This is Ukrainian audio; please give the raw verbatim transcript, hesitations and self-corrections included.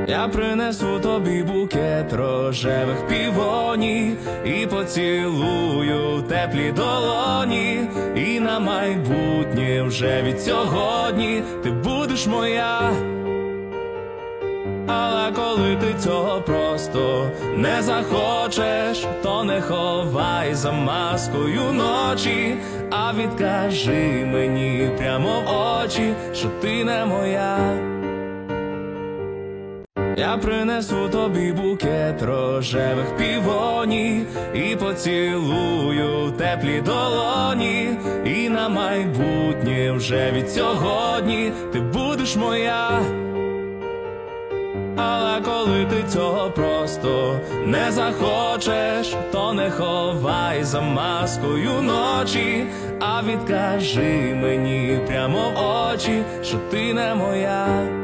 Я принесу тобі букет рожевих півоній і поцілую в теплі долоні. І на майбутнє вже від сьогодні ти будеш моя. Але коли ти цього просто не захочеш, то не ховай за маскою ночі, а відкажи мені прямо в очі, що ти не моя. Я принесу тобі букет рожевих півоній і поцілую в теплі долоні. І на майбутнє вже від сьогодні ти будеш моя. Але коли ти цього просто не захочеш, то не ховай за маскою ночі, а відкажи мені прямо в очі, що ти не моя.